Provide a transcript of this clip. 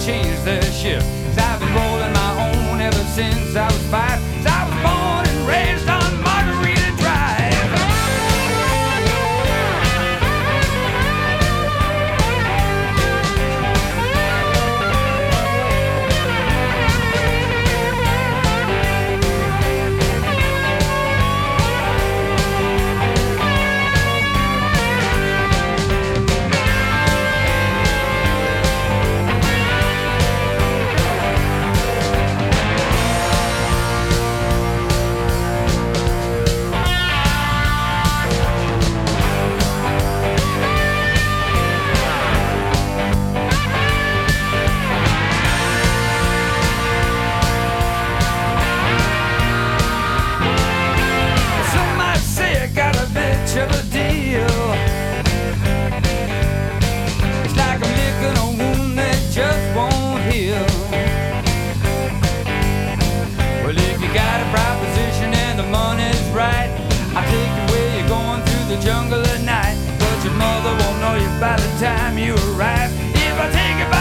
change their shift. 'Cause I've been rolling my own ever since I was 5. 'Cause I was born and raised on Margarita Drive. Of a deal. It's like I'm licking a wound that just won't heal. Well, if you got a proposition and the money's right, I'll take you where you're going through the jungle at night. But your mother won't know you by the time you arrive. If I take you